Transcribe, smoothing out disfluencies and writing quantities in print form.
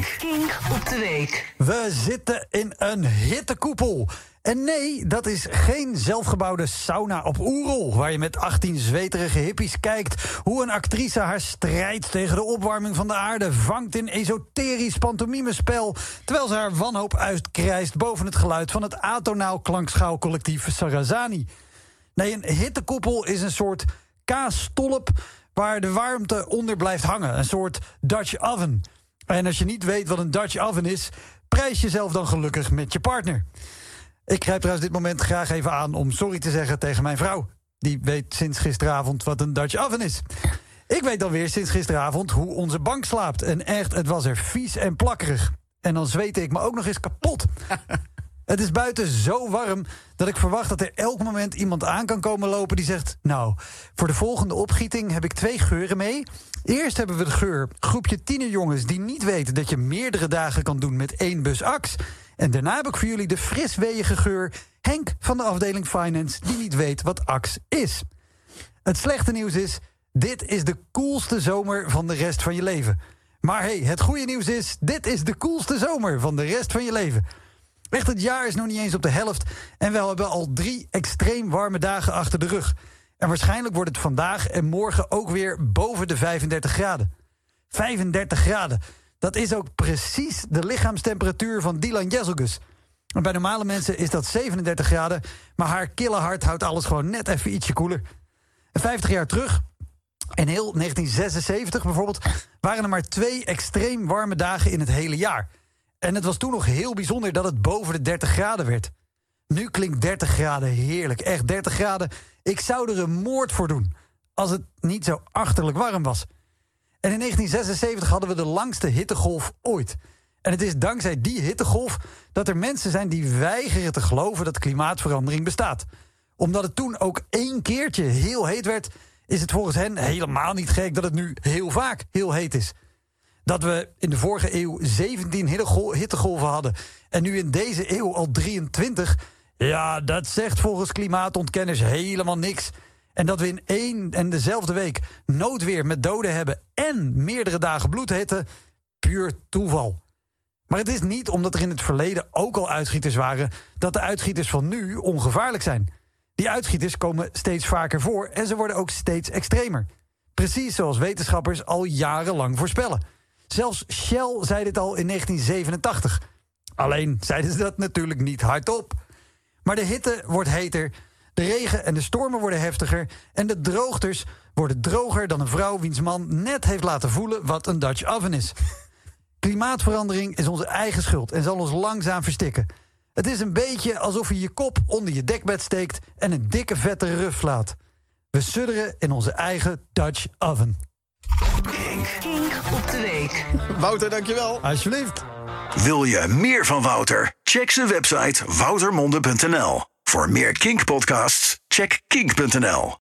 Kink op de week. We zitten in een hittekoepel. En nee, dat is geen zelfgebouwde sauna op Oerol, waar je met 18 zweterige hippies kijkt hoe een actrice haar strijd tegen de opwarming van de aarde vangt in esoterisch pantomimespel, terwijl ze haar wanhoop uitkrijst boven het geluid van het atonaal klankschaalcollectief Sarrazani. Nee, een hittekoepel is een soort kaasstolp waar de warmte onder blijft hangen. Een soort Dutch oven. En als je niet weet wat een Dutch oven is, prijs jezelf dan gelukkig met je partner. Ik grijp trouwens dit moment graag even aan om sorry te zeggen tegen mijn vrouw. Die weet sinds gisteravond wat een Dutch oven is. Ik weet dan weer sinds gisteravond hoe onze bank slaapt. En echt, het was er vies en plakkerig. En dan zweette ik me ook nog eens kapot. Het is buiten zo warm dat ik verwacht dat er elk moment iemand aan kan komen lopen die zegt: nou, voor de volgende opgieting heb ik 2 geuren mee. Eerst hebben we de geur groepje tienerjongens die niet weten dat je meerdere dagen kan doen met 1 bus Axe. En daarna heb ik voor jullie de fris weeïge geur Henk van de afdeling Finance die niet weet wat Axe is. Het slechte nieuws is, dit is de coolste zomer van de rest van je leven. Maar hey, het goede nieuws is, dit is de coolste zomer van de rest van je leven. Echt, het jaar is nog niet eens op de helft en we hebben al 3 extreem warme dagen achter de rug. En waarschijnlijk wordt het vandaag en morgen ook weer boven de 35 graden. 35 graden, dat is ook precies de lichaamstemperatuur van Dylan Jezelgus. En bij normale mensen is dat 37 graden, maar haar kille hart houdt alles gewoon net even ietsje koeler. En 50 jaar terug, in heel 1976 bijvoorbeeld, waren er maar 2 extreem warme dagen in het hele jaar. En het was toen nog heel bijzonder dat het boven de 30 graden werd. Nu klinkt 30 graden heerlijk. Echt 30 graden. Ik zou er een moord voor doen. Als het niet zo achterlijk warm was. En in 1976 hadden we de langste hittegolf ooit. En het is dankzij die hittegolf dat er mensen zijn die weigeren te geloven dat klimaatverandering bestaat. Omdat het toen ook 1 keertje heel heet werd, is het volgens hen helemaal niet gek dat het nu heel vaak heel heet is. Dat we in de vorige eeuw 17 hittegolven hadden en nu in deze eeuw al 23... ja, dat zegt volgens klimaatontkenners helemaal niks. En dat we in 1 en dezelfde week noodweer met doden hebben en meerdere dagen bloedhitte, puur toeval. Maar het is niet omdat er in het verleden ook al uitschieters waren dat de uitschieters van nu ongevaarlijk zijn. Die uitschieters komen steeds vaker voor en ze worden ook steeds extremer. Precies zoals wetenschappers al jarenlang voorspellen. Zelfs Shell zei dit al in 1987. Alleen zeiden ze dat natuurlijk niet hardop. Maar de hitte wordt heter, de regen en de stormen worden heftiger en de droogtes worden droger dan een vrouw wiens man net heeft laten voelen wat een Dutch oven is. Klimaatverandering is onze eigen schuld en zal ons langzaam verstikken. Het is een beetje alsof je je kop onder je dekbed steekt en een dikke vette ruf slaat. We sudderen in onze eigen Dutch oven. Kink op de week. Wouter, dankjewel. Alsjeblieft. Wil je meer van Wouter? Check zijn website woutermonde.nl. Voor meer Kink-podcasts, check kink.nl.